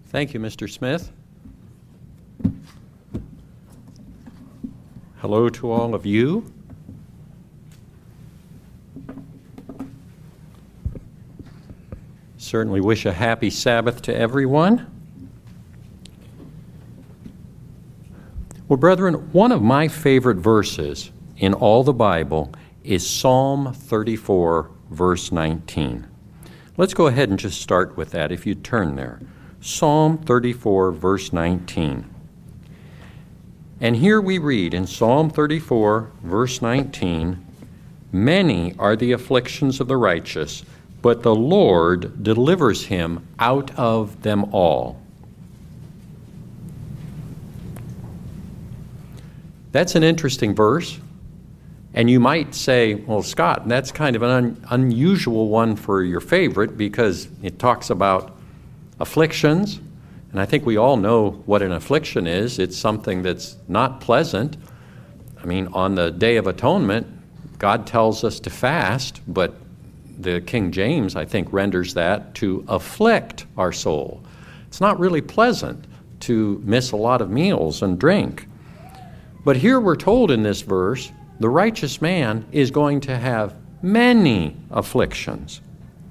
Thank you, Mr. Smith. Hello to all of you. Certainly wish a happy Sabbath to everyone. Well, brethren, one of my favorite verses in all the Bible is Psalm 34, verse 19. Let's go ahead and just start with that if you turn there. Psalm 34, verse 19. And here we read in Psalm 34, verse 19, "Many are the afflictions of the righteous, but the Lord delivers him out of them all." That's an interesting verse. And you might say, well, Scott, that's kind of an unusual one for your favorite because it talks about afflictions. And I think we all know what an affliction is. It's something that's not pleasant. I mean, on the Day of Atonement, God tells us to fast, but the King James, I think, renders that to afflict our soul. It's not really pleasant to miss a lot of meals and drink. But here we're told in this verse, the righteous man is going to have many afflictions.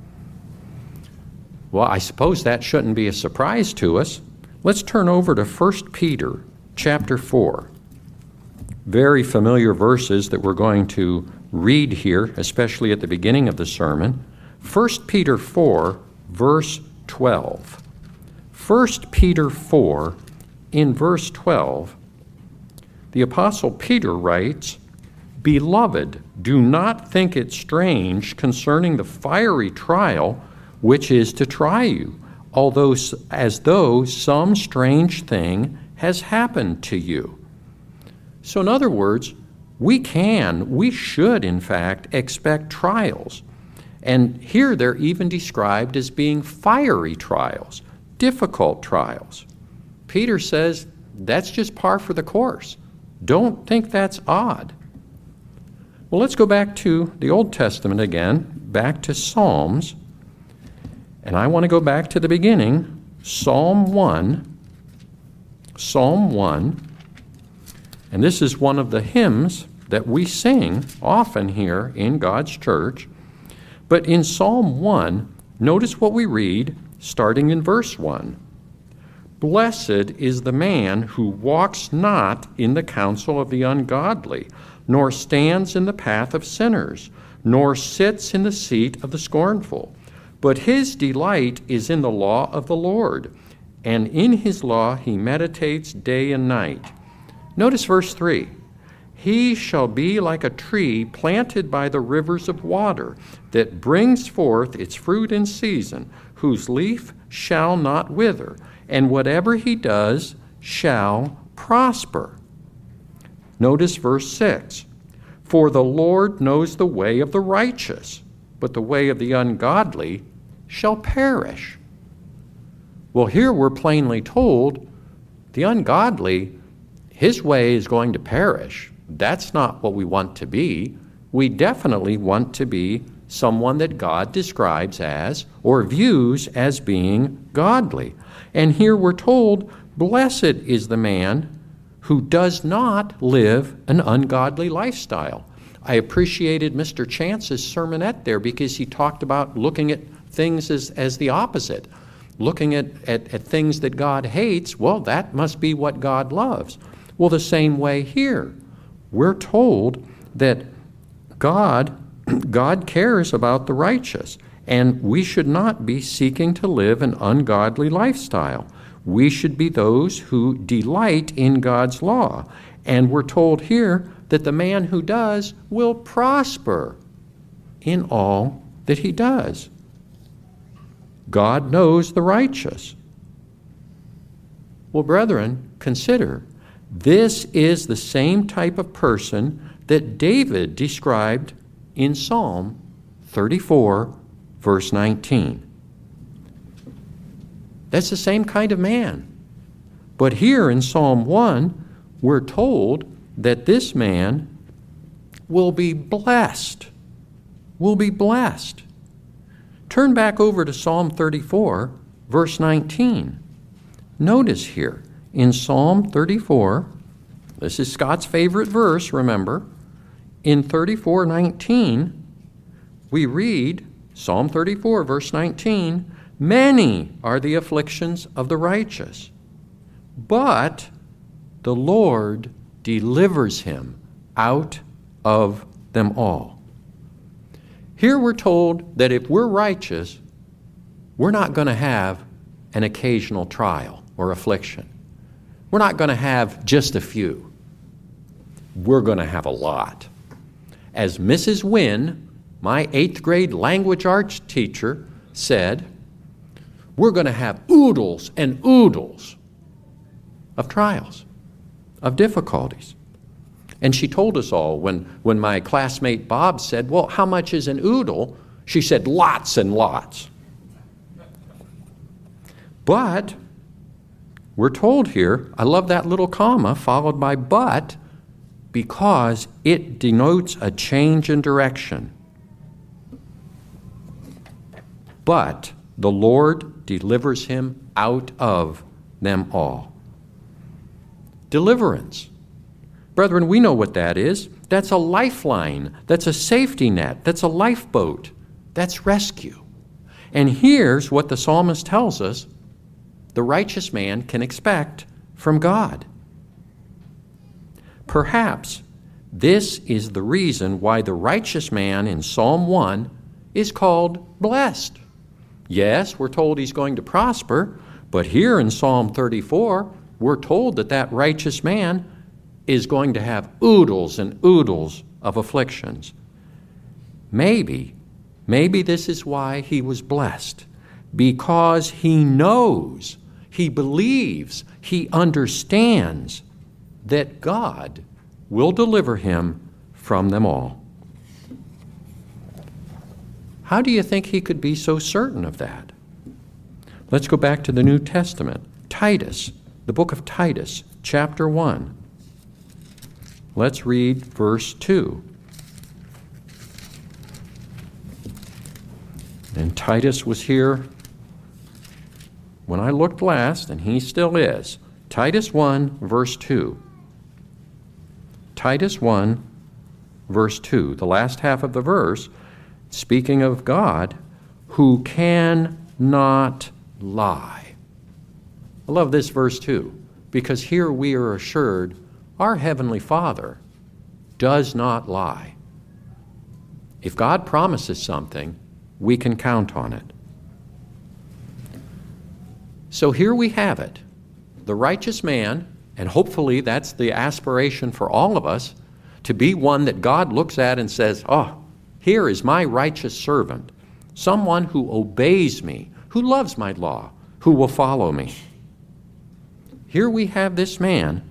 Well, I suppose that shouldn't be a surprise to us. Let's turn over to 1 Peter chapter 4. Very familiar verses that we're going to read here, especially at the beginning of the sermon. 1 Peter 4, verse 12. 1 Peter 4, in verse 12, the Apostle Peter writes, "Beloved, do not think it strange concerning the fiery trial which is to try you, although as though some strange thing has happened to you." So in other words, we should in fact expect trials. And here they're even described as being fiery trials, difficult trials. Peter says that's just par for the course. Don't think that's odd. Well, let's go back to the Old Testament again, back to Psalms. And I want to go back to the beginning, Psalm 1. Psalm 1. And this is one of the hymns that we sing often here in God's church. But in Psalm 1, notice what we read starting in verse 1. "Blessed is the man who walks not in the counsel of the ungodly, nor stands in the path of sinners, nor sits in the seat of the scornful. But his delight is in the law of the Lord, and in his law he meditates day and night." Notice verse 3. "He shall be like a tree planted by the rivers of water, that brings forth its fruit in season, whose leaf shall not wither, and whatever he does shall prosper." Notice verse 6. "For the Lord knows the way of the righteous, but the way of the ungodly shall perish." Well, here we're plainly told the ungodly, his way is going to perish. That's not what we want to be. We definitely want to be someone that God describes as, or views as being godly. And here we're told, blessed is the man who does not live an ungodly lifestyle. I appreciated Mr. Chance's sermonette there because he talked about looking at things as the opposite. Looking at things that God hates, well, that must be what God loves. Well, the same way here. We're told that God cares about the righteous, and we should not be seeking to live an ungodly lifestyle. We should be those who delight in God's law. And we're told here that the man who does will prosper in all that he does. God knows the righteous. Well, brethren, consider, this is the same type of person that David described in Psalm 34, verse 19. That's the same kind of man. But here in Psalm 1, we're told that this man will be blessed. Will be blessed. Turn back over to Psalm 34, verse 19. Notice here, in Psalm 34, this is Scott's favorite verse, remember. In 34:19, we read, Psalm 34, verse 19, "Many are the afflictions of the righteous, but the Lord delivers him out of them all." Here we're told that if we're righteous, we're not going to have an occasional trial or affliction. We're not going to have just a few. We're going to have a lot. As Mrs. Wynn, my 8th grade language arts teacher, said, we're going to have oodles and oodles of trials, of difficulties. And she told us all, when my classmate Bob said, well, how much is an oodle? She said, lots and lots. But we're told here, I love that little comma followed by but, because it denotes a change in direction. But the Lord delivers him out of them all. Deliverance. Brethren, we know what that is. That's a lifeline. That's a safety net. That's a lifeboat. That's rescue. And here's what the psalmist tells us the righteous man can expect from God. Perhaps this is the reason why the righteous man in Psalm 1 is called blessed. Yes, we're told he's going to prosper, but here in Psalm 34, we're told that that righteous man is going to have oodles and oodles of afflictions. Maybe this is why he was blessed, because he knows, he believes, he understands that God will deliver him from them all. How do you think he could be so certain of that? Let's go back to the New Testament. Titus, the book of Titus, chapter 1. Let's read verse 2. And Titus was here when I looked last, and he still is. Titus 1, verse 2. Titus 1, verse 2, the last half of the verse, speaking of God, who cannot lie. I love this verse too, because here we are assured our Heavenly Father does not lie. If God promises something, we can count on it. So here we have it. The righteous man, and hopefully that's the aspiration for all of us, to be one that God looks at and says, oh, here is my righteous servant, someone who obeys me, who loves my law, who will follow me. Here we have this man,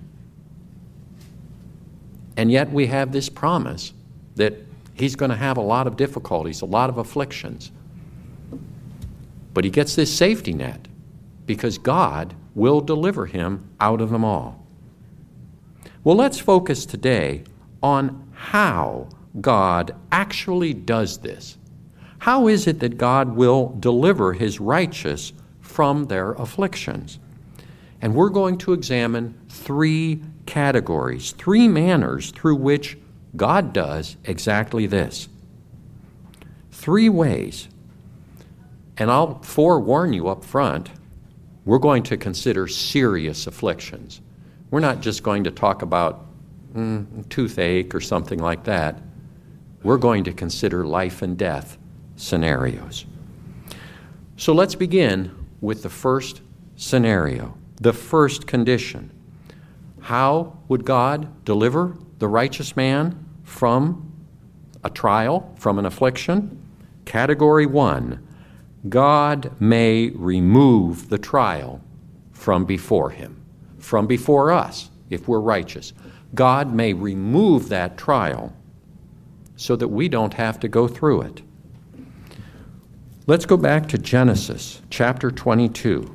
and yet we have this promise that he's going to have a lot of difficulties, a lot of afflictions. But he gets this safety net because God will deliver him out of them all. Well, let's focus today on how God actually does this. How is it that God will deliver his righteous from their afflictions? And we're going to examine 3 categories, 3 manners through which God does exactly this. 3 ways. And I'll forewarn you up front, we're going to consider serious afflictions. We're not just going to talk about toothache or something like that. We're going to consider life and death scenarios. So let's begin with the first scenario, the first condition. How would God deliver the righteous man from a trial, from an affliction? Category 1, God may remove the trial from before him, from before us, if we're righteous. God may remove that trial so that we don't have to go through it. Let's go back to Genesis chapter 22.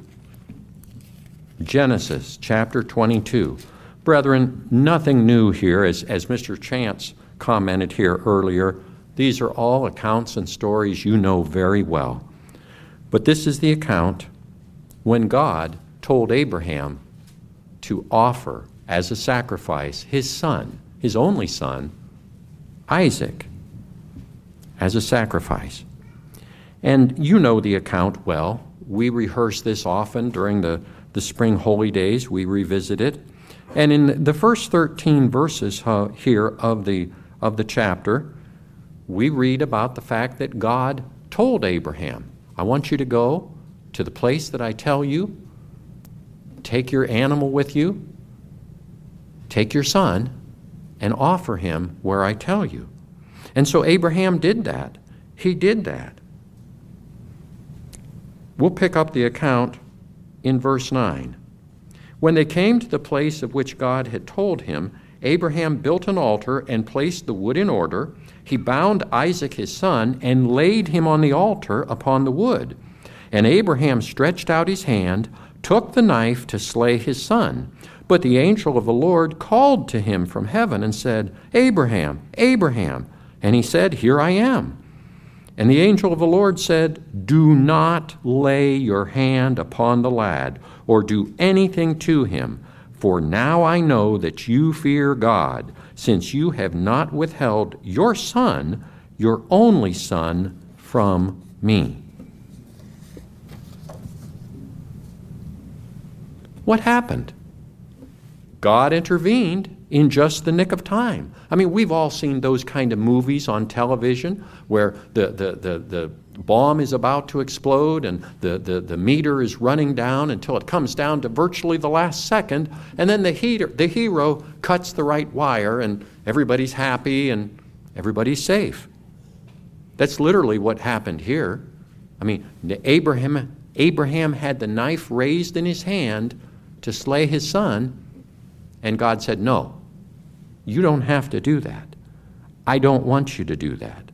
Genesis chapter 22. Brethren, nothing new here, as Mr. Chance commented here earlier. These are all accounts and stories you know very well. But this is the account when God told Abraham to offer as a sacrifice his son, his only son, Isaac, as a sacrifice. And you know the account well. We rehearse this often during the spring holy days. We revisit it. And in the first 13 verses here of the chapter, we read about the fact that God told Abraham, I want you to go to the place that I tell you, take your animal with you, take your son, and offer him where I tell you. And so Abraham did that. He did that. We'll pick up the account in verse 9. When they came to the place of which God had told him, Abraham built an altar and placed the wood in order. He bound Isaac his son and laid him on the altar upon the wood. And Abraham stretched out his hand, took the knife to slay his son. But the angel of the Lord called to him from heaven and said, Abraham, Abraham. And he said, Here I am. And the angel of the Lord said, Do not lay your hand upon the lad, or do anything to him, for now I know that you fear God, since you have not withheld your son, your only son, from me. What happened? God intervened in just the nick of time. I mean, we've all seen those kind of movies on television where the bomb is about to explode and the meter is running down until it comes down to virtually the last second, and then the hero cuts the right wire and everybody's happy and everybody's safe. That's literally what happened here. I mean, Abraham had the knife raised in his hand to slay his son, and God said, No, you don't have to do that. I don't want you to do that.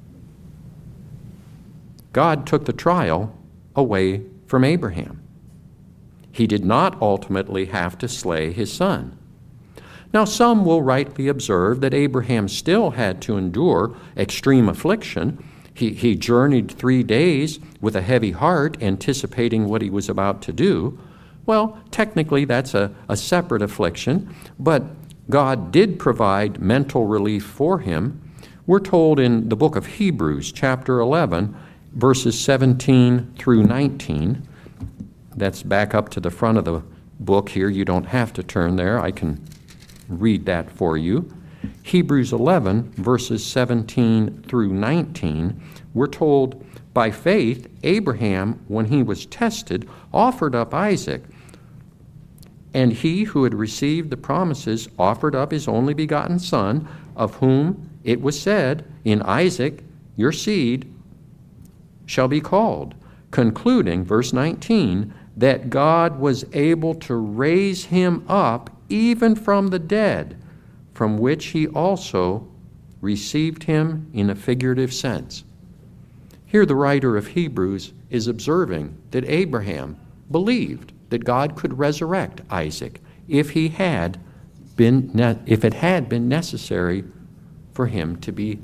God took the trial away from Abraham. He did not ultimately have to slay his son. Now, some will rightly observe that Abraham still had to endure extreme affliction. He journeyed 3 days with a heavy heart, anticipating what he was about to do. Well, technically that's a separate affliction, but God did provide mental relief for him. We're told in the book of Hebrews, chapter 11, verses 17 through 19. That's back up to the front of the book here. You don't have to turn there. I can read that for you. Hebrews 11, verses 17 through 19, we're told, By faith, Abraham, when he was tested, offered up Isaac. And he who had received the promises offered up his only begotten son, of whom it was said, In Isaac your seed shall be called, concluding, verse 19, that God was able to raise him up even from the dead, from which he also received him in a figurative sense. Here the writer of Hebrews is observing that Abraham believed that God could resurrect Isaac if it had been necessary for him to be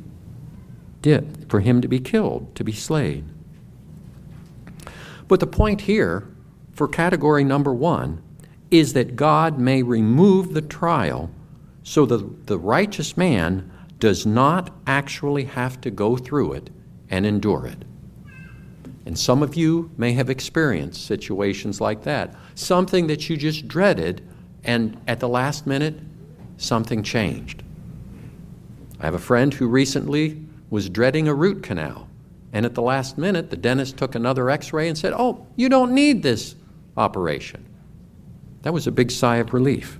killed, to be slain. But the point here for category number 1 is that God may remove the trial so that the righteous man does not actually have to go through it and endure it. And some of you may have experienced situations like that. Something that you just dreaded, and at the last minute, something changed. I have a friend who recently was dreading a root canal, and at the last minute, the dentist took another x-ray and said, Oh, you don't need this operation. That was a big sigh of relief.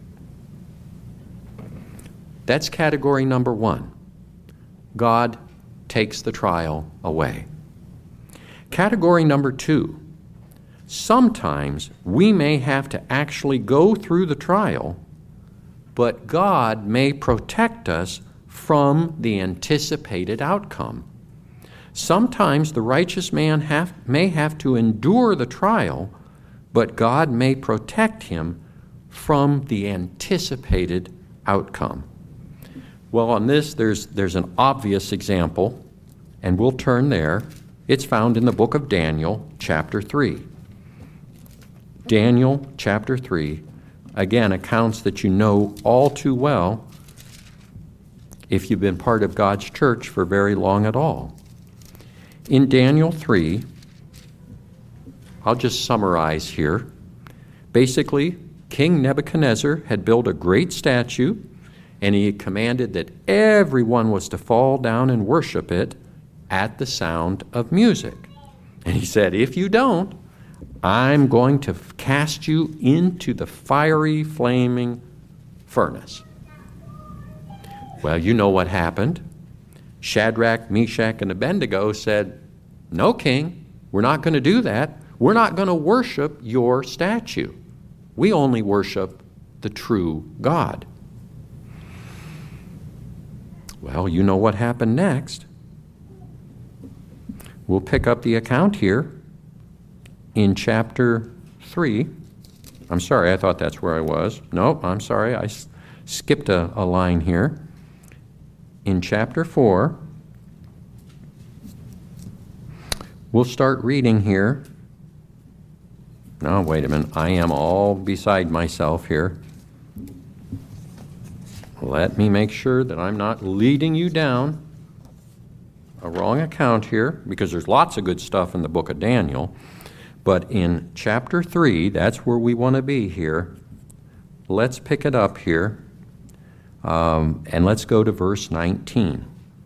That's category number 1. God takes the trial away. Category number 2, sometimes we may have to actually go through the trial, but God may protect us from the anticipated outcome. Sometimes the righteous man may have to endure the trial, but God may protect him from the anticipated outcome. Well, on this, there's an obvious example, and we'll turn there. It's found in the book of Daniel, chapter 3. Daniel chapter 3, again, accounts that you know all too well if you've been part of God's church for very long at all. In Daniel 3, I'll just summarize here. Basically, King Nebuchadnezzar had built a great statue, and he commanded that everyone was to fall down and worship it at the sound of music. And he said, if you don't, I'm going to cast you into the fiery, flaming furnace. Well, you know what happened. Shadrach, Meshach, and Abednego said, no, king, we're not going to do that. We're not going to worship your statue. We only worship the true God. Well, you know what happened next. We'll pick up the account here in chapter 3. I'm sorry, I thought that's where I was. No, I'm sorry, I skipped a line here. In chapter 4, we'll start reading here. No, wait a minute. I am all beside myself here. Let me make sure that I'm not leading you down a wrong account here, because there's lots of good stuff in the book of Daniel. But in chapter 3, that's where we want to be here. Let's pick it up here, and let's go to verse 19.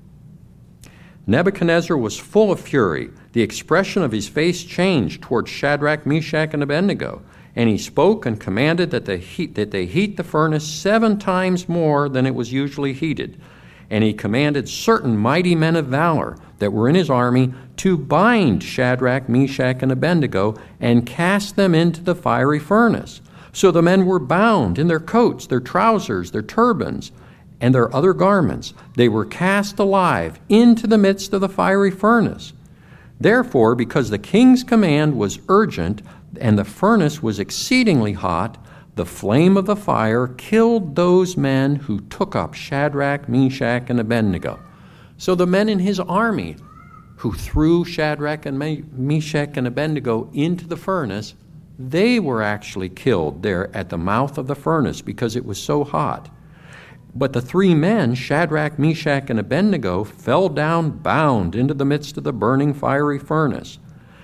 Nebuchadnezzar was full of fury. The expression of his face changed toward Shadrach, Meshach, and Abednego. And he spoke and commanded that they heat the furnace 7 times more than it was usually heated. And he commanded certain mighty men of valor that were in his army to bind Shadrach, Meshach, and Abednego and cast them into the fiery furnace. So the men were bound in their coats, their trousers, their turbans, and their other garments. They were cast alive into the midst of the fiery furnace. Therefore, because the king's command was urgent and the furnace was exceedingly hot, the flame of the fire killed those men who took up Shadrach, Meshach, and Abednego. So the men in his army who threw Shadrach and Meshach and Abednego into the furnace, they were actually killed there at the mouth of the furnace because it was so hot. But the 3 men, Shadrach, Meshach, and Abednego, fell down bound into the midst of the burning fiery furnace.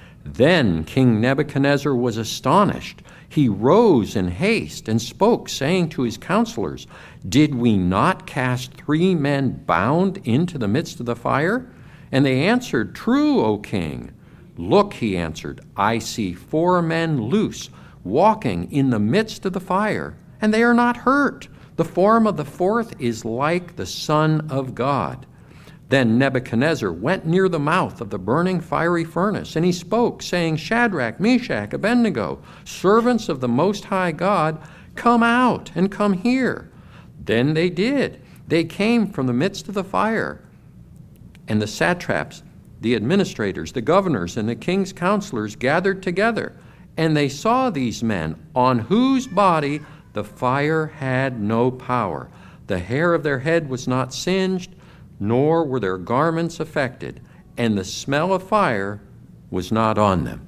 Then King Nebuchadnezzar was astonished. He rose in haste and spoke, saying to his counselors, "Did we not cast 3 men bound into the midst of the fire?" And they answered, "True, O king." "Look," he answered, "I see 4 men loose, walking in the midst of the fire, and they are not hurt. The form of the 4th is like the Son of God." Then Nebuchadnezzar went near the mouth of the burning fiery furnace, and he spoke, saying, "Shadrach, Meshach, Abednego, servants of the Most High God, come out and come here." Then they did. They came from the midst of the fire. And the satraps, the administrators, the governors, and the king's counselors gathered together, and they saw these men, on whose body the fire had no power. The hair of their head was not singed, nor were their garments affected, and the smell of fire was not on them.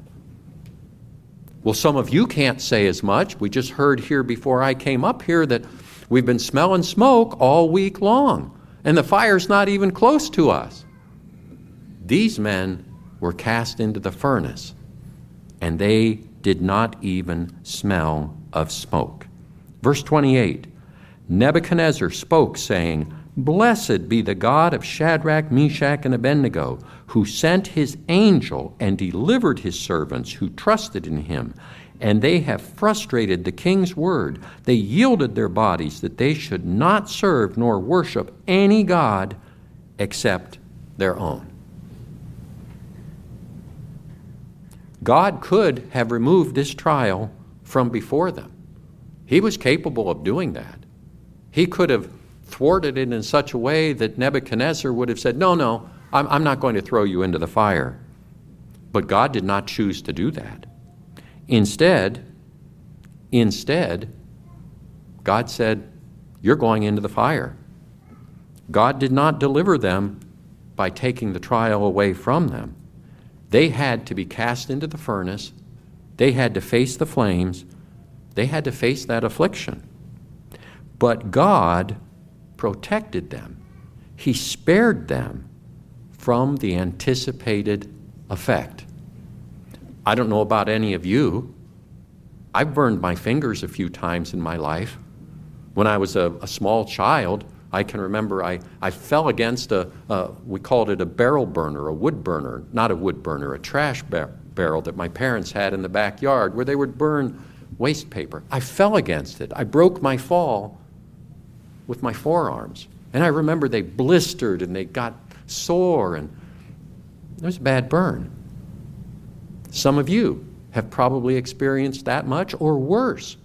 Well, some of you can't say as much. We just heard here before I came up here that we've been smelling smoke all week long, and the fire's not even close to us. These men were cast into the furnace, and they did not even smell of smoke. Verse 28, Nebuchadnezzar spoke, saying, "Blessed be the God of Shadrach, Meshach, and Abednego, who sent his angel and delivered his servants who trusted in him. And they have frustrated the king's word. They yielded their bodies that they should not serve nor worship any god except their own." God could have removed this trial from before them. He was capable of doing that. He could have thwarted it in such a way that Nebuchadnezzar would have said, no, I'm not going to throw you into the fire. But God did not choose to do that. Instead, God said, "You're going into the fire." God did not deliver them by taking the trial away from them. They had to be cast into the furnace They had to face the flames. They had to face that affliction. But God protected them. He spared them from the anticipated effect. I don't know about any of you. I've burned my fingers a few times in my life. When I was a small child, I can remember I fell against we called it a barrel burner, a wood burner, not a wood burner, a trash barrel that my parents had in the backyard where they would burn waste paper. I fell against it. I broke my fall with my forearms. And I remember they blistered and they got sore, and it was a bad burn. Some of you have probably experienced that much or worse.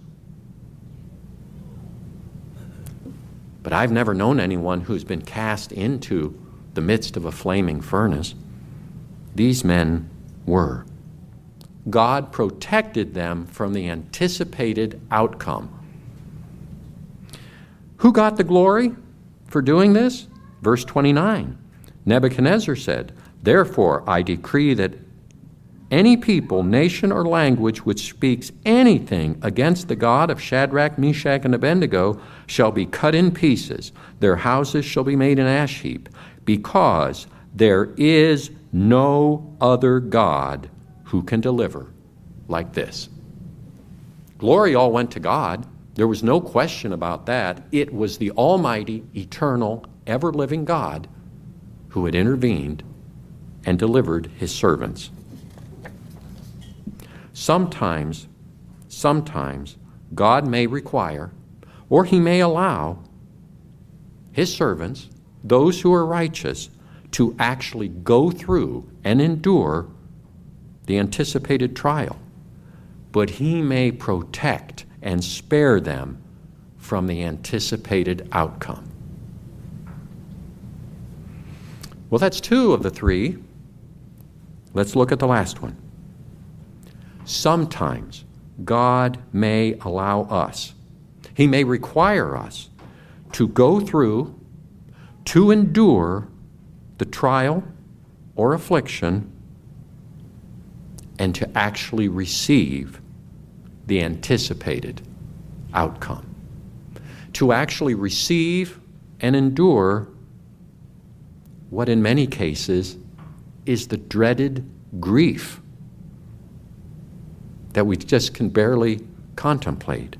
But I've never known anyone who's been cast into the midst of a flaming furnace. These men were. God protected them from the anticipated outcome. Who got the glory for doing this? Verse 29. Nebuchadnezzar said, "Therefore I decree that any people, nation, or language which speaks anything against the God of Shadrach, Meshach, and Abednego shall be cut in pieces. Their houses shall be made an ash heap, because there is no other God who can deliver like this." Glory all went to God. There was no question about that. It was the almighty, eternal, ever-living God who had intervened and delivered his servants. Sometimes God may require, or he may allow, his servants, those who are righteous, to actually go through and endure the anticipated trial. But he may protect and spare them from the anticipated outcome. Well, that's two of the three. Let's look at the last one. Sometimes God may allow us, he may require us to go through, to endure the trial or affliction, and to actually receive the anticipated outcome. To actually receive and endure what in many cases is the dreaded grief that we just can barely contemplate.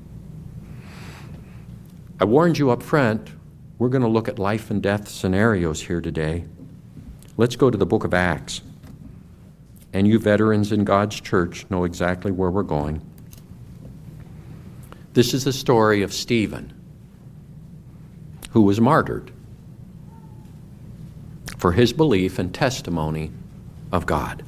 I warned you up front, we're going to look at life and death scenarios here today. Let's go to the book of Acts. And you veterans in God's church know exactly where we're going. This is the story of Stephen, who was martyred for his belief and testimony of God.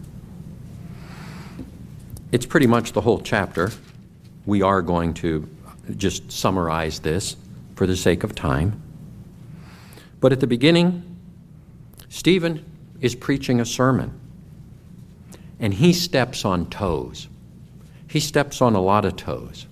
It's pretty much the whole chapter. We are going to just summarize this for the sake of time. But at the beginning, Stephen is preaching a sermon, and he steps on toes. He steps on a lot of toes.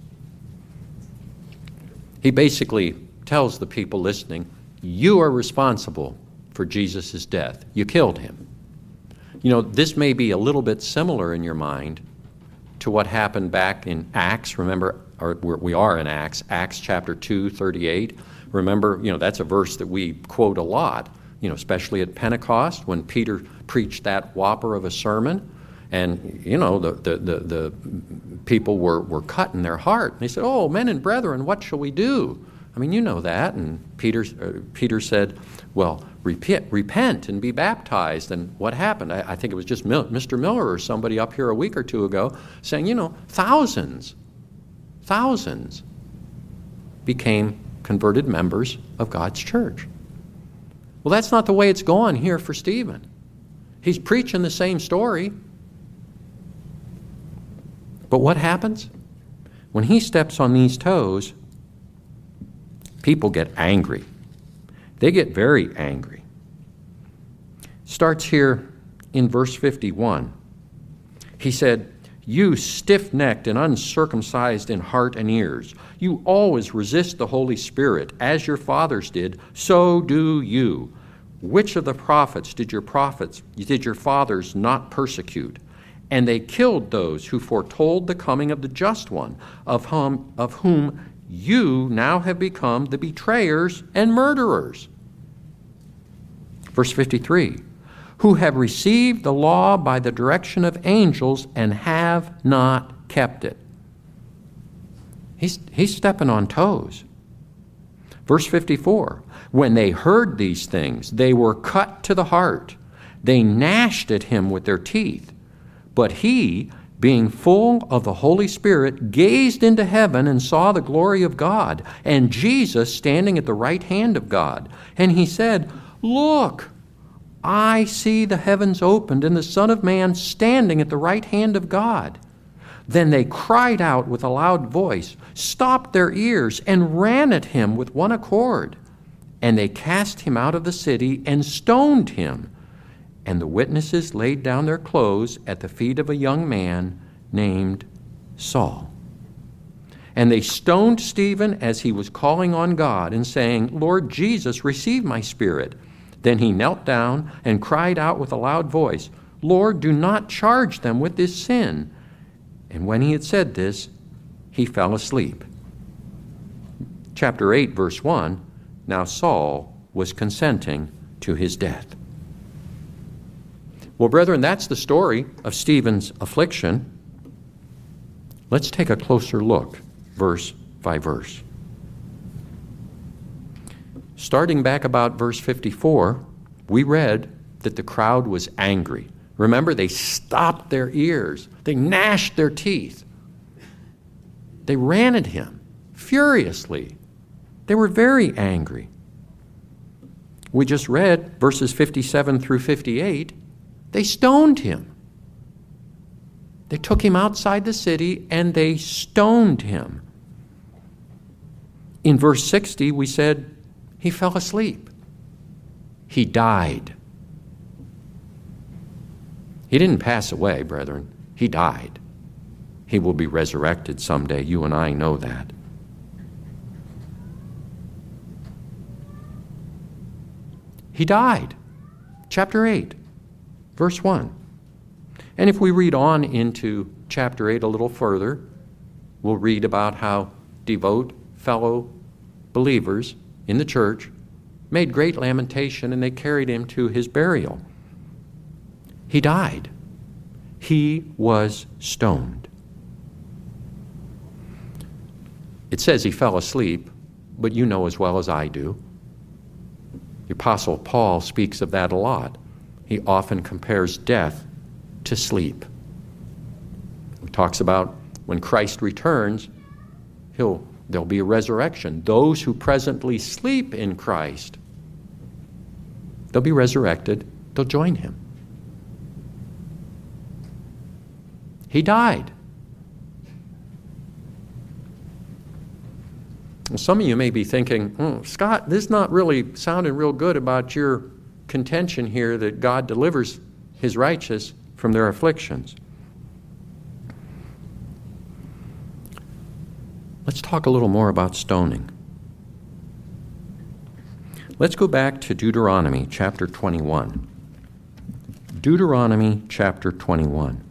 He basically tells the people listening, you are responsible for Jesus' death. You killed him. You know, this may be a little bit similar in your mind to what happened back in Acts. Remember, or we are in Acts chapter 2, 38. Remember, that's a verse that we quote a lot, especially at Pentecost when Peter preached that whopper of a sermon. And, the people were cut in their heart. And they said, oh, men and brethren, what shall we do? I mean, you know that. And Peter said, well, repent and be baptized. And what happened? I think it was just Mr. Miller or somebody up here a week or two ago saying, thousands became converted members of God's church. Well, that's not the way it's going here for Stephen. He's preaching the same story. But what happens? When he steps on these toes, people get angry. They get very angry. Starts here in verse 51. He said, you stiff-necked and uncircumcised in heart and ears, you always resist the Holy Spirit, as your fathers did, so do you. Which of the prophets did your fathers not persecute? And they killed those who foretold the coming of the Just One, of whom you now have become the betrayers and murderers. Verse 53, who have received the law by the direction of angels and have not kept it. He's stepping on toes. Verse 54, when they heard these things, they were cut to the heart. They gnashed at him with their teeth. But he, being full of the Holy Spirit, gazed into heaven and saw the glory of God, and Jesus standing at the right hand of God. And he said, look, I see the heavens opened and the Son of Man standing at the right hand of God. Then they cried out with a loud voice, stopped their ears, and ran at him with one accord. And they cast him out of the city and stoned him. And the witnesses laid down their clothes at the feet of a young man named Saul. And they stoned Stephen as he was calling on God and saying, Lord Jesus, receive my spirit. Then he knelt down and cried out with a loud voice, Lord, do not charge them with this sin. And when he had said this, he fell asleep. Chapter 8, verse 1, now Saul was consenting to his death. Well, brethren, that's the story of Stephen's affliction. Let's take a closer look, verse by verse. Starting back about verse 54, we read that the crowd was angry. Remember, they stopped their ears. They gnashed their teeth. They ran at him furiously. They were very angry. We just read verses 57 through 58. They stoned him. They took him outside the city and they stoned him. In verse 60, we said he fell asleep. He died. He didn't pass away, brethren. He died. He will be resurrected someday. You and I know that. He died. Chapter 8, verse 1. And if we read on into chapter 8 a little further, we'll read about how devout fellow believers in the church made great lamentation and they carried him to his burial. He died. He was stoned. It says he fell asleep, but you know as well as I do. The Apostle Paul speaks of that a lot. He often compares death to sleep. He talks about when Christ returns, there'll be a resurrection. Those who presently sleep in Christ, they'll be resurrected. They'll join him. He died. Well, some of you may be thinking, Scott, this is not really sounding real good about your contention here that God delivers his righteous from their afflictions. Let's talk a little more about stoning. Let's go back to Deuteronomy chapter 21. Deuteronomy chapter 21.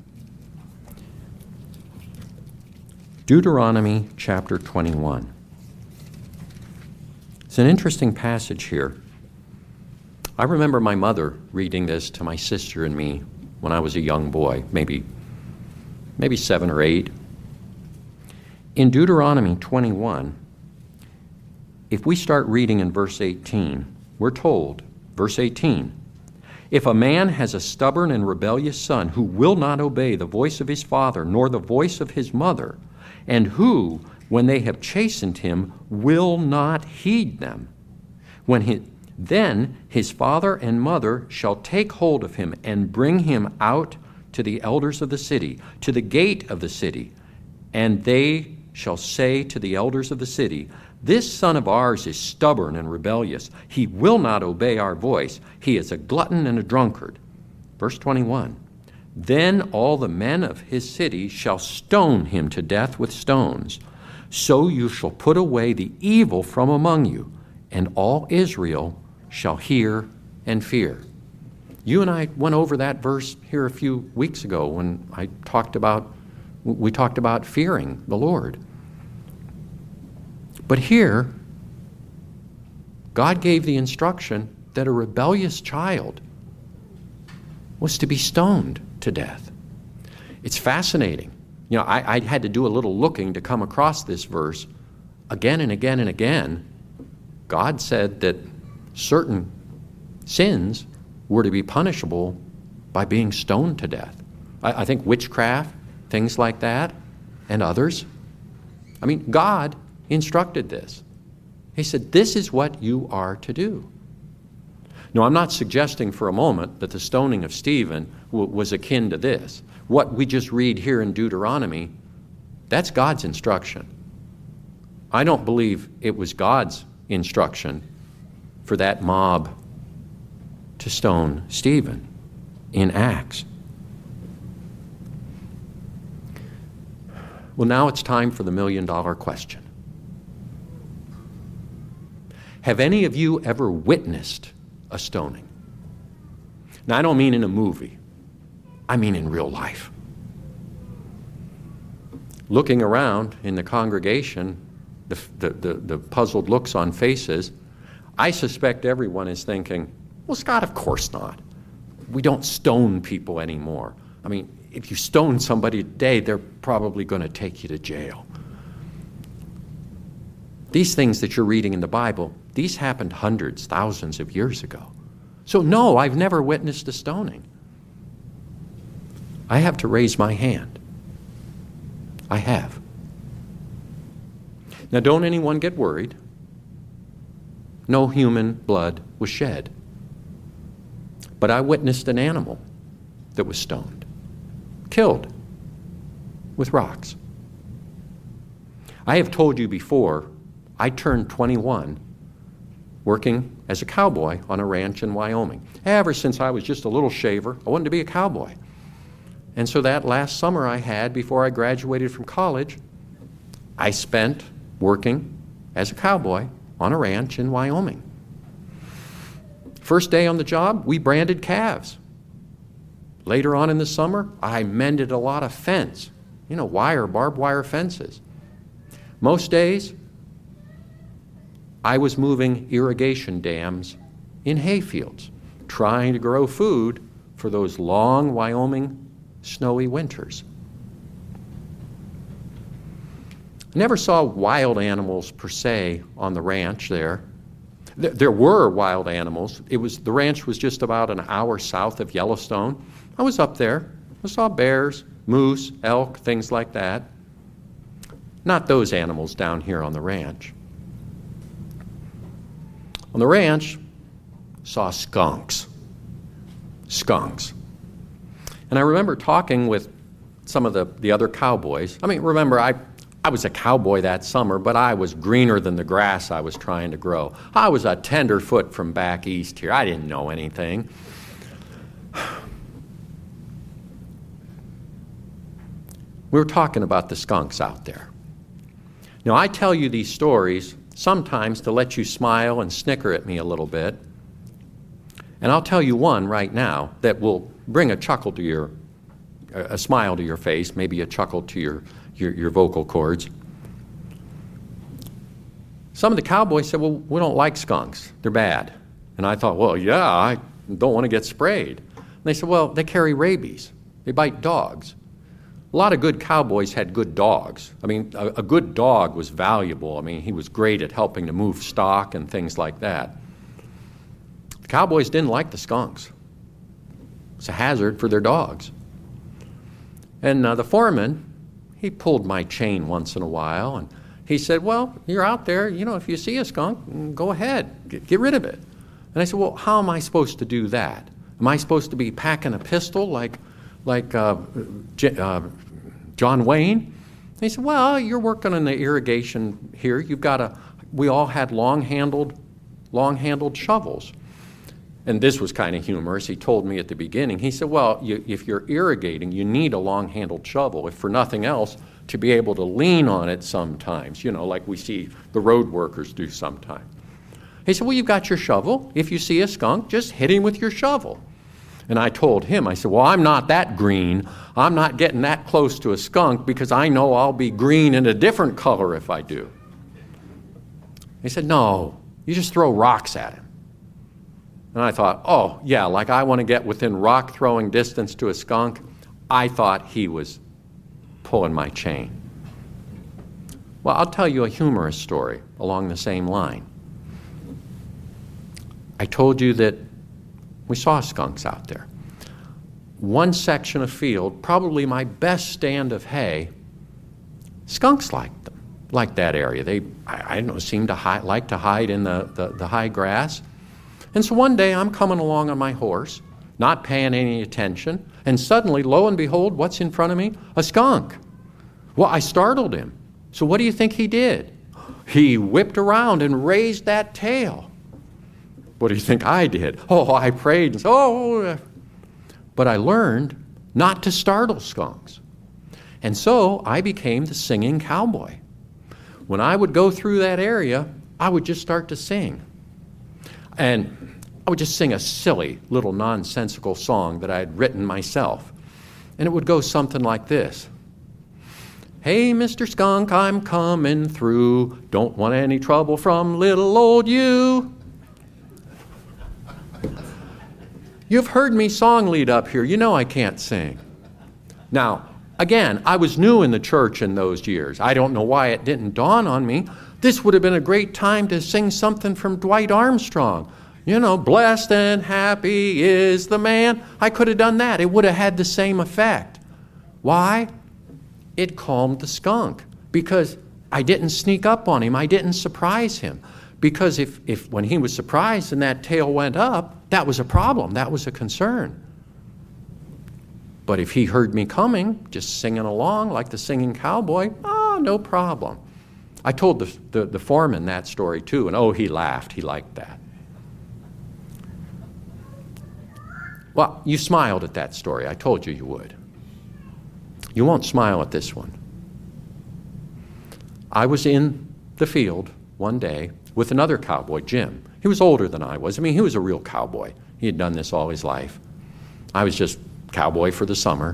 Deuteronomy chapter 21. It's an interesting passage here. I remember my mother reading this to my sister and me when I was a young boy, maybe 7 or 8. In Deuteronomy 21, if we start reading in verse 18, we're told, verse 18, if a man has a stubborn and rebellious son who will not obey the voice of his father nor the voice of his mother, and who, when they have chastened him, will not heed them, then his father and mother shall take hold of him and bring him out to the elders of the city, to the gate of the city, and they shall say to the elders of the city, this son of ours is stubborn and rebellious. He will not obey our voice. He is a glutton and a drunkard. Verse 21. Then all the men of his city shall stone him to death with stones. So you shall put away the evil from among you, and all Israel shall hear and fear. You and I went over that verse here a few weeks ago when we talked about fearing the Lord. But here, God gave the instruction that a rebellious child was to be stoned to death. It's fascinating. I had to do a little looking to come across this verse. Again and again and again, God said that certain sins were to be punishable by being stoned to death. I think witchcraft, things like that, and others. I mean, God instructed this. He said, this is what you are to do. No, I'm not suggesting for a moment that the stoning of Stephen was akin to this. What we just read here in Deuteronomy, that's God's instruction. I don't believe it was God's instruction for that mob to stone Stephen in Acts. Well, now it's time for the million-dollar question. Have any of you ever witnessed a stoning? Now, I don't mean in a movie. I mean in real life. Looking around in the congregation, the puzzled looks on faces, I suspect everyone is thinking, well, Scott, of course not. We don't stone people anymore. I mean, if you stone somebody today, they're probably going to take you to jail. These things that you're reading in the Bible, these happened hundreds, thousands of years ago. So no, I've never witnessed a stoning. I have to raise my hand. I have. Now, don't anyone get worried. No human blood was shed. But I witnessed an animal that was stoned, killed with rocks. I have told you before, I turned 21 working as a cowboy on a ranch in Wyoming. Ever since I was just a little shaver, I wanted to be a cowboy. And so that last summer I had, before I graduated from college, I spent working as a cowboy on a ranch in Wyoming. First day on the job, we branded calves. Later on in the summer, I mended a lot of fence, barbed wire fences. Most days, I was moving irrigation dams in hayfields, trying to grow food for those long Wyoming snowy winters. I never saw wild animals per se on the ranch there. There were wild animals. The ranch was just about an hour south of Yellowstone. I was up there. I saw bears, moose, elk, things like that. Not those animals down here on the ranch. On the ranch, saw skunks. Skunks. And I remember talking with some of the other cowboys. I mean, remember, I was a cowboy that summer, but I was greener than the grass I was trying to grow. I was a tenderfoot from back east here. I didn't know anything. We were talking about the skunks out there. Now, I tell you these stories sometimes to let you smile and snicker at me a little bit. And I'll tell you one right now that will bring a smile to your face, maybe a chuckle to your vocal cords. Some of the cowboys said, well, we don't like skunks. They're bad. And I thought, well, yeah, I don't want to get sprayed. And they said, well, they carry rabies. They bite dogs. A lot of good cowboys had good dogs. I mean, a good dog was valuable. I mean, he was great at helping to move stock and things like that. The cowboys didn't like the skunks. It's a hazard for their dogs. And the foreman, he pulled my chain once in a while, and he said, well, you're out there, if you see a skunk, go ahead, get rid of it. And I said, well, how am I supposed to do that? Am I supposed to be packing a pistol like John Wayne? And he said, well, you're working on the irrigation here. We all had long-handled shovels. And this was kind of humorous. He told me at the beginning, he said, well, if you're irrigating, you need a long-handled shovel, if for nothing else, to be able to lean on it sometimes, like we see the road workers do sometimes. He said, well, you've got your shovel. If you see a skunk, just hit him with your shovel. And I told him, I said, well, I'm not that green. I'm not getting that close to a skunk because I know I'll be green in a different color if I do. He said, no, you just throw rocks at him. And I thought, oh, yeah, like I want to get within rock throwing distance to a skunk. I thought he was pulling my chain. Well, I'll tell you a humorous story along the same line. I told you that we saw skunks out there. One section of field, probably my best stand of hay, skunks liked them, like that area. I don't know, seem to like to hide in the high grass. And so one day I'm coming along on my horse, not paying any attention, and suddenly, lo and behold, what's in front of me? A skunk. Well, I startled him. So what do you think he did? He whipped around and raised that tail. What do you think I did? Oh, I prayed and said, oh. But I learned not to startle skunks. And so I became the singing cowboy. When I would go through that area, I would just start to sing. And I would just sing a silly little nonsensical song that I had written myself. And it would go something like this. Hey, Mr. Skunk, I'm coming through. Don't want any trouble from little old you. You've heard me song lead up here. You know I can't sing. Now, again, I was new in the church in those years. I don't know why it didn't dawn on me. This would have been a great time to sing something from Dwight Armstrong. You know, blessed and happy is the man. I could have done that. It would have had the same effect. Why? It calmed the skunk because I didn't sneak up on him. I didn't surprise him. Because if when he was surprised and that tail went up, that was a problem. That was a concern. But if he heard me coming, just singing along like the singing cowboy, no problem. I told the foreman that story too, and he laughed. He liked that. Well, you smiled at that story. I told you you would. You won't smile at this one. I was in the field one day with another cowboy, Jim. He was older than I was. I mean, he was a real cowboy. He had done this all his life. I was just cowboy for the summer.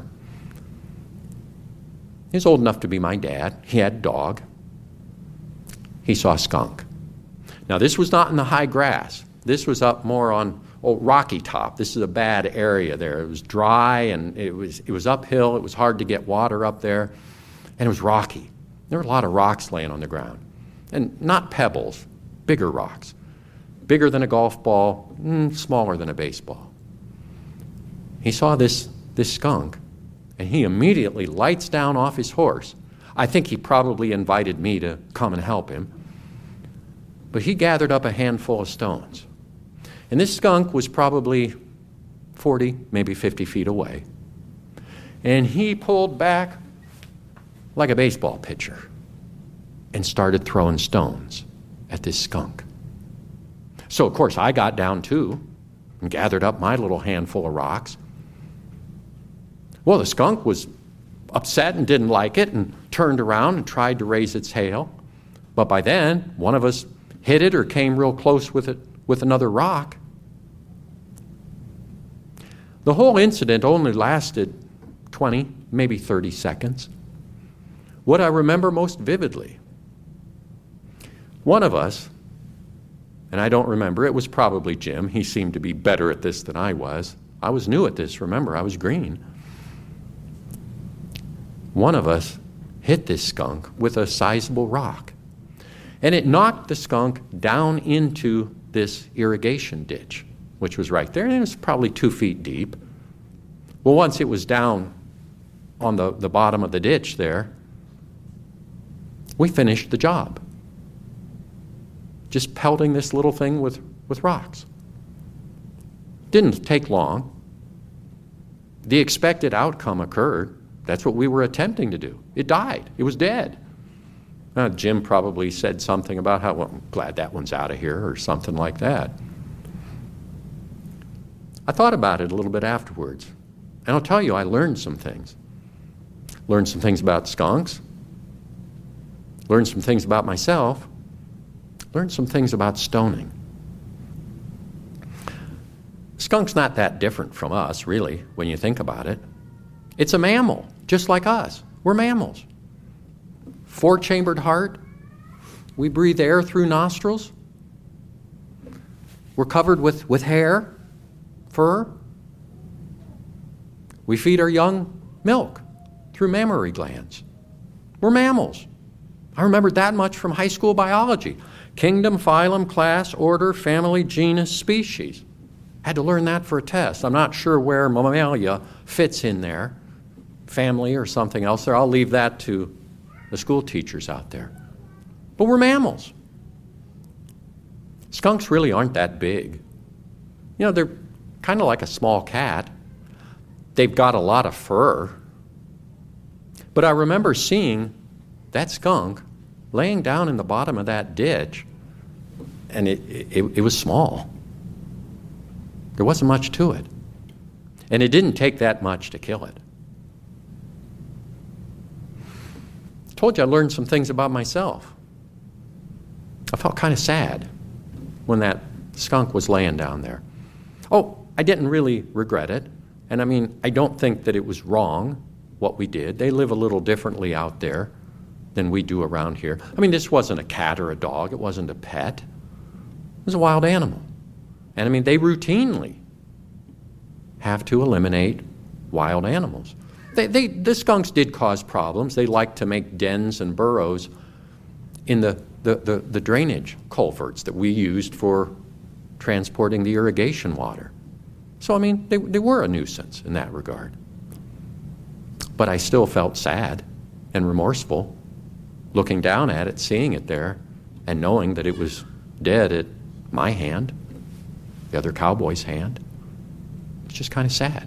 He was old enough to be my dad. He had a dog. He saw a skunk. Now, this was not in the high grass. This was up more on Rocky Top. This is a bad area there. It was dry and it was uphill. It was hard to get water up there. And it was rocky. There were a lot of rocks laying on the ground. And not pebbles, bigger rocks. Bigger than a golf ball, smaller than a baseball. He saw this skunk, and he immediately lights down off his horse. I think he probably invited me to come and help him. But he gathered up a handful of stones. And this skunk was probably 40, maybe 50 feet away. And he pulled back like a baseball pitcher and started throwing stones at this skunk. So, of course, I got down too and gathered up my little handful of rocks. Well, the skunk was upset and didn't like it and turned around and tried to raise its tail. But by then, one of us hit it or came real close with it with another rock. The whole incident only lasted 20, maybe 30 seconds. What I remember most vividly, one of us, and I don't remember, it was probably Jim. He seemed to be better at this than I was. I was new at this, remember, I was green. One of us hit this skunk with a sizable rock. And it knocked the skunk down into this irrigation ditch, which was right there, and it was probably 2 feet deep. Well, once it was down on the bottom of the ditch there, we finished the job. Just pelting this little thing with rocks. Didn't take long. The expected outcome occurred. That's what we were attempting to do. It died. It was dead. Jim probably said something about how, well, I'm glad that one's out of here or something like that. I thought about it a little bit afterwards. And I'll tell you, I learned some things. Learned some things about skunks. Learned some things about myself. Learned some things about stoning. Skunk skunk's not that different from us, really, when you think about it. It's a mammal, just like us. We're mammals. 4-chambered heart. We breathe air through nostrils. We're covered with hair, fur. We feed our young milk through mammary glands. We're mammals. I remembered that much from high school biology. Kingdom, phylum, class, order, family, genus, species. Had to learn that for a test. I'm not sure where Mammalia fits in there, family or something else there. I'll leave that to the school teachers out there. But we're mammals. Skunks really aren't that big. You know, they're kind of like a small cat. They've got a lot of fur. But I remember seeing that skunk laying down in the bottom of that ditch, and it was small. There wasn't much to it. And it didn't take that much to kill it. I told you I learned some things about myself. I felt kind of sad when that skunk was laying down there. Oh, I didn't really regret it. And I mean, I don't think that it was wrong, what we did. They live a little differently out there than we do around here. I mean, this wasn't a cat or a dog. It wasn't a pet. It was a wild animal. And I mean, they routinely have to eliminate wild animals. The skunks did cause problems. They liked to make dens and burrows in the drainage culverts that we used for transporting the irrigation water. So, I mean, they were a nuisance in that regard. But I still felt sad and remorseful looking down at it, seeing it there, and knowing that it was dead at my hand, the other cowboy's hand. It's just kind of sad.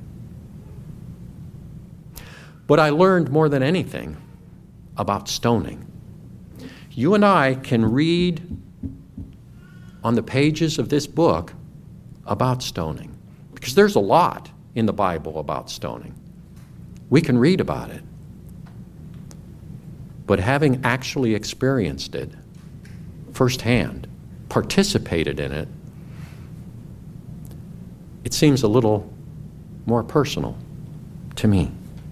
But I learned more than anything about stoning. You and I can read on the pages of this book about stoning, because there's a lot in the Bible about stoning. We can read about it. But having actually experienced it firsthand, participated in it, it seems a little more personal to me.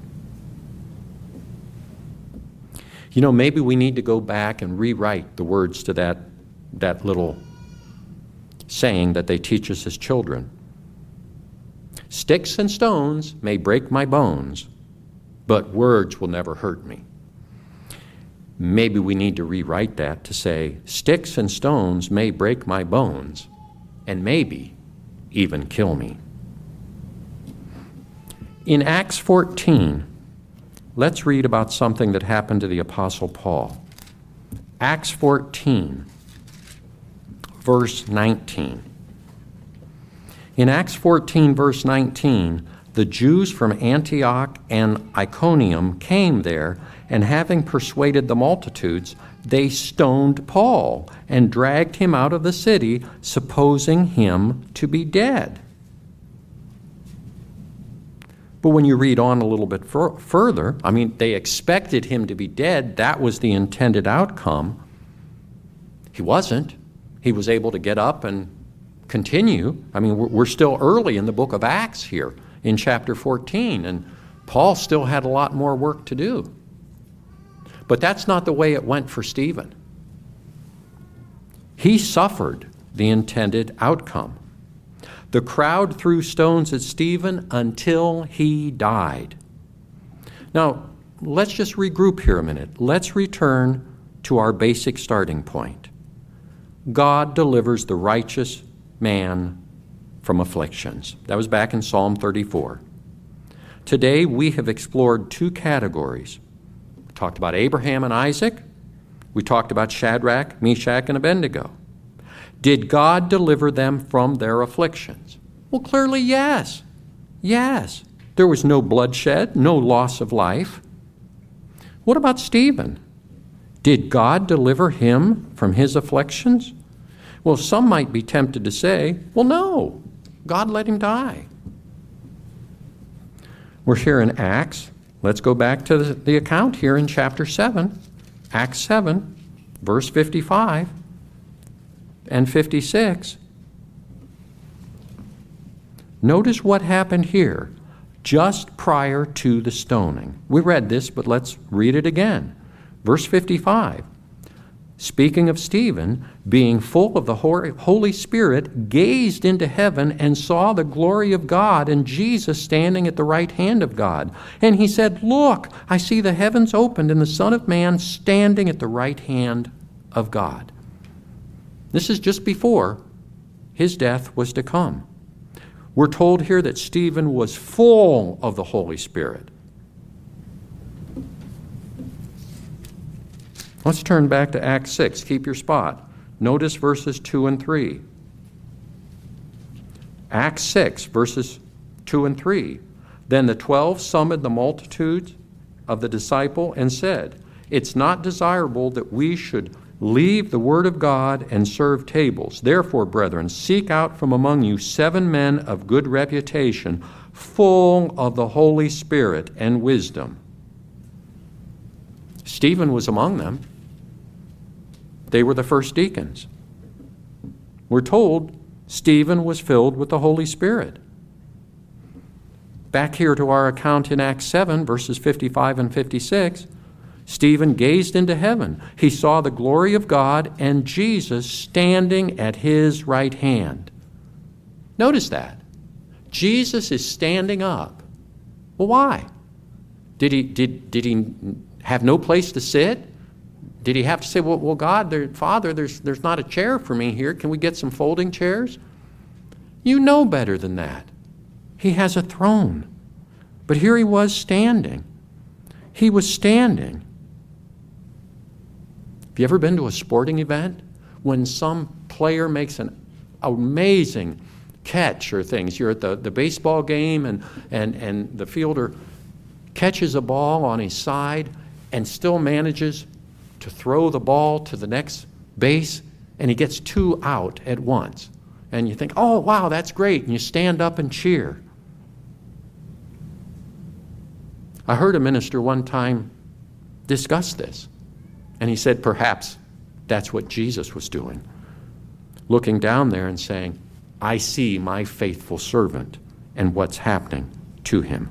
You know, maybe we need to go back and rewrite the words to that little saying that they teach us as children. Sticks and stones may break my bones, but words will never hurt me. Maybe we need to rewrite that to say, sticks and stones may break my bones, and maybe even kill me. In Acts 14, let's read about something that happened to the Apostle Paul. Acts 14, verse 19. In Acts 14, verse 19, the Jews from Antioch and Iconium came there, and having persuaded the multitudes, they stoned Paul and dragged him out of the city, supposing him to be dead. But when you read on a little bit further, I mean, they expected him to be dead. That was the intended outcome. He wasn't. He was able to get up and continue. I mean, we're still early in the book of Acts here in chapter 14, and Paul still had a lot more work to do. But that's not the way it went for Stephen. He suffered the intended outcome. The crowd threw stones at Stephen until he died. Now, let's just regroup here a minute. Let's return to our basic starting point. God delivers the righteous man from afflictions. That was back in Psalm 34. Today, we have explored two categories. We talked about Abraham and Isaac. We talked about Shadrach, Meshach, and Abednego. Did God deliver them from their afflictions? Well, clearly, yes. Yes. There was no bloodshed, no loss of life. What about Stephen? Did God deliver him from his afflictions? Well, some might be tempted to say, well, no, God let him die. We're here in Acts. Let's go back to the account here in chapter 7, Acts 7, verse 55 and 56. Notice what happened here just prior to the stoning. We read this, but let's read it again. Verse 55. Speaking of Stephen, being full of the Holy Spirit, gazed into heaven and saw the glory of God and Jesus standing at the right hand of God. And he said, "Look, I see the heavens opened and the Son of Man standing at the right hand of God." This is just before his death was to come. We're told here that Stephen was full of the Holy Spirit. Let's turn back to Acts 6. Keep your spot. Notice verses 2 and 3. Acts 6, verses 2 and 3. Then the 12 summoned the multitudes of the disciple and said, "It's not desirable that we should leave the word of God and serve tables. Therefore, brethren, seek out from among you 7 men of good reputation, full of the Holy Spirit and wisdom." Stephen was among them. They were the first deacons. We're told Stephen was filled with the Holy Spirit. Back here to our account in Acts 7, verses 55 and 56, Stephen gazed into heaven. He saw the glory of God and Jesus standing at his right hand. Notice that. Jesus is standing up. Well, why? Did he have no place to sit? Did he have to say, well, God, Father, there's not a chair for me here. Can we get some folding chairs? You know better than that. He has a throne. But here he was standing. He was standing. Have you ever been to a sporting event? When some player makes an amazing catch or things. You're at the baseball game and the fielder catches a ball on his side and still manages to throw the ball to the next base, and he gets 2 out at once. And you think, oh, wow, that's great. And you stand up and cheer. I heard a minister one time discuss this. And he said perhaps that's what Jesus was doing. Looking down there and saying, I see my faithful servant and what's happening to him.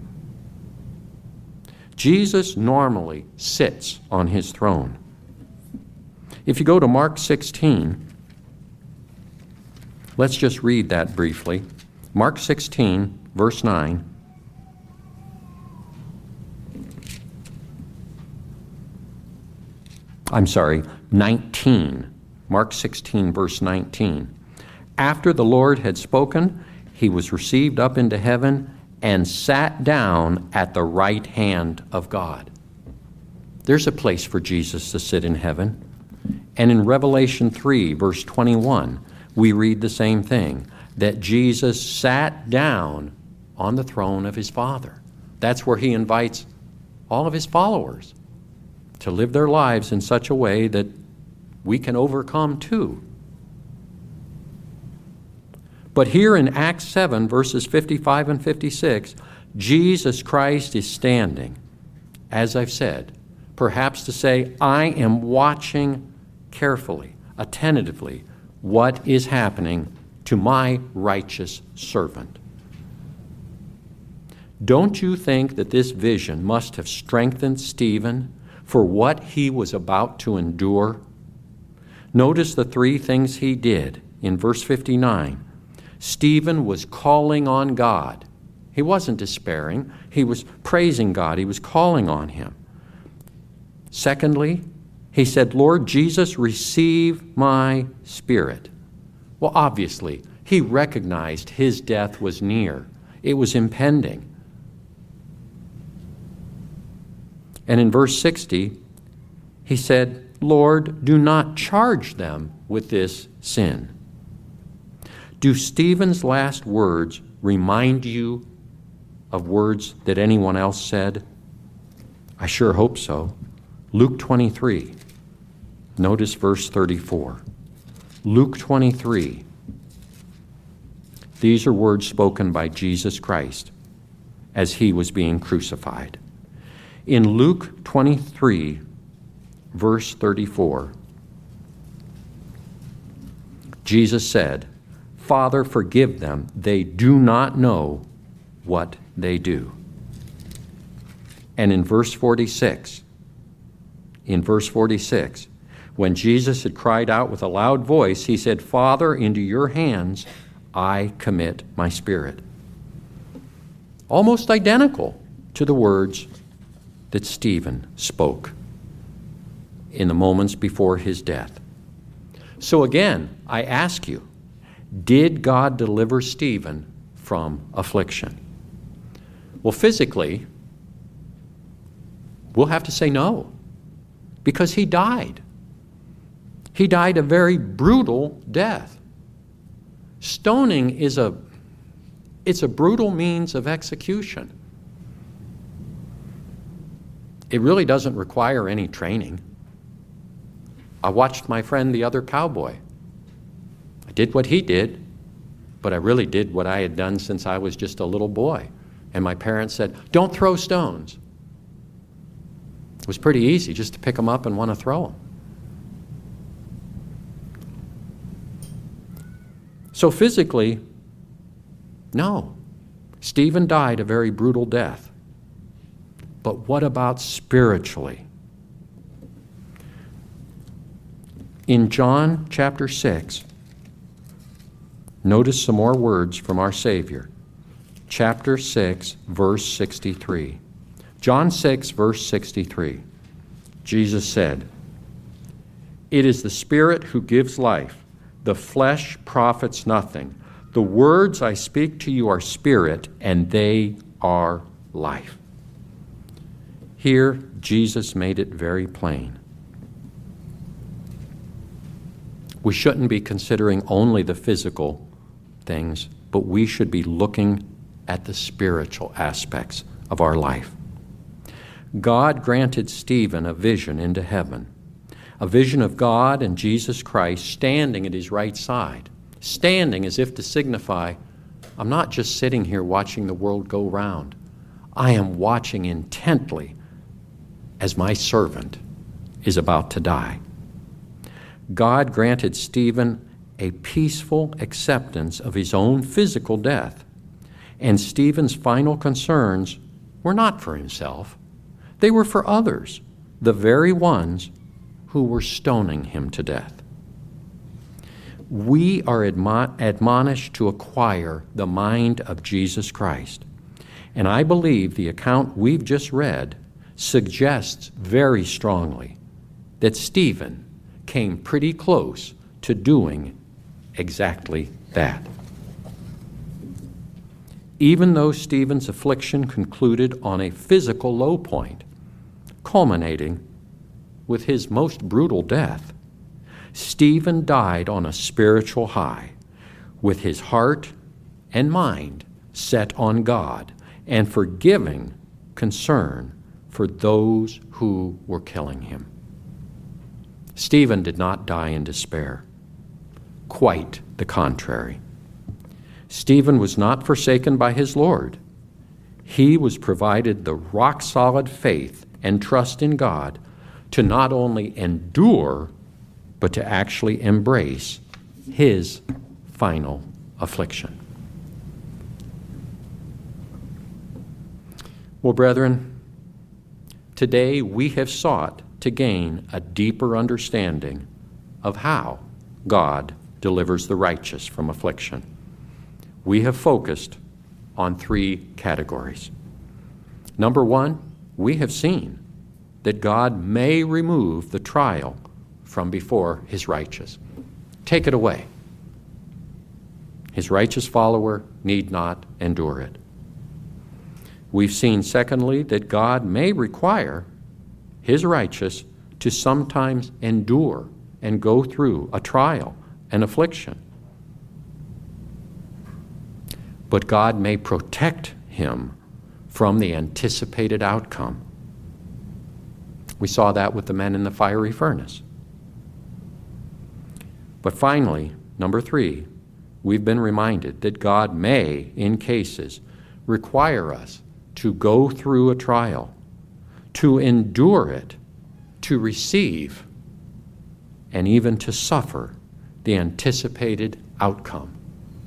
Jesus normally sits on his throne. If you go to Mark 16, let's just read that briefly. Mark 16, verse 9. I'm sorry, 19. Mark 16, verse 19. After the Lord had spoken, he was received up into heaven and sat down at the right hand of God. There's a place for Jesus to sit in heaven. And in Revelation 3, verse 21, we read the same thing, that Jesus sat down on the throne of his Father. That's where he invites all of his followers to live their lives in such a way that we can overcome too. But here in Acts 7, verses 55 and 56, Jesus Christ is standing, as I've said, perhaps to say, I am watching carefully, attentively, what is happening to my righteous servant. Don't you think that this vision must have strengthened Stephen for what he was about to endure? Notice the 3 things he did in verse 59. Stephen was calling on God. He wasn't despairing. He was praising God. He was calling on him. Secondly, he said, Lord Jesus, receive my spirit. Well, obviously, he recognized his death was near. It was impending. And in verse 60, he said, Lord, do not charge them with this sin. Do Stephen's last words remind you of words that anyone else said? I sure hope so. Luke 23. Notice verse 34. Luke 23. These are words spoken by Jesus Christ as he was being crucified. In Luke 23, verse 34, Jesus said, Father, forgive them. They do not know what they do. And in verse 46, when Jesus had cried out with a loud voice, he said, Father, into your hands I commit my spirit. Almost identical to the words that Stephen spoke in the moments before his death. So again, I ask you, did God deliver Stephen from affliction? Well, physically, we'll have to say no, because he died. He died a very brutal death. Stoning is a brutal means of execution. It really doesn't require any training. I watched my friend, the other cowboy. I did what he did, but I really did what I had done since I was just a little boy. And my parents said, don't throw stones. It was pretty easy just to pick them up and want to throw them. So physically, no. Stephen died a very brutal death. But what about spiritually? In John chapter 6, notice some more words from our Savior. Chapter 6, verse 63. John 6, verse 63. Jesus said, It is the Spirit who gives life. The flesh profits nothing. The words I speak to you are spirit, and they are life. Here, Jesus made it very plain. We shouldn't be considering only the physical things, but we should be looking at the spiritual aspects of our life. God granted Stephen a vision into heaven, a vision of God and Jesus Christ standing at his right side, standing as if to signify, I'm not just sitting here watching the world go round. I am watching intently as my servant is about to die. God granted Stephen a peaceful acceptance of his own physical death, and Stephen's final concerns were not for himself. They were for others, the very ones who were stoning him to death. We are admonished to acquire the mind of Jesus Christ. And I believe the account we've just read suggests very strongly that Stephen came pretty close to doing exactly that. Even though Stephen's affliction concluded on a physical low point, culminating with his most brutal death, Stephen died on a spiritual high, with his heart and mind set on God and forgiving concern for those who were killing him. Stephen did not die in despair. Quite the contrary. Stephen was not forsaken by his Lord. He was provided the rock-solid faith and trust in God to not only endure, but to actually embrace his final affliction. Well, brethren, today we have sought to gain a deeper understanding of how God delivers the righteous from affliction. We have focused on three categories. Number one, we have seen that God may remove the trial from before his righteous. Take it away. His righteous follower need not endure it. We've seen, secondly, that God may require his righteous to sometimes endure and go through a trial and affliction. But God may protect him from the anticipated outcome. We saw that with the men in the fiery furnace. But finally, number three, we've been reminded that God may, in cases, require us to go through a trial, to endure it, to receive, and even to suffer the anticipated outcome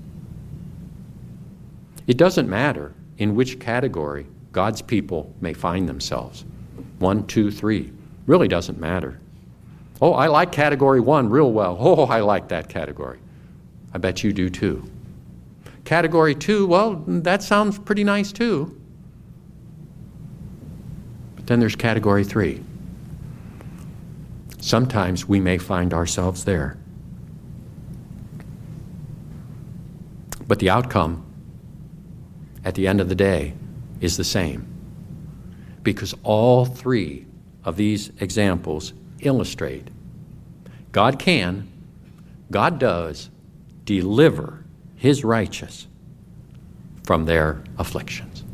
It doesn't matter in which category God's people may find themselves. 1, 2, 3. Really doesn't matter. Oh, I like category 1 real well. Oh, I like that category. I bet you do too. Category 2, well, that sounds pretty nice too. But then there's category 3. Sometimes we may find ourselves there. But the outcome, at the end of the day, is the same. Because all 3 of these examples illustrate God can, God does deliver His righteous from their afflictions.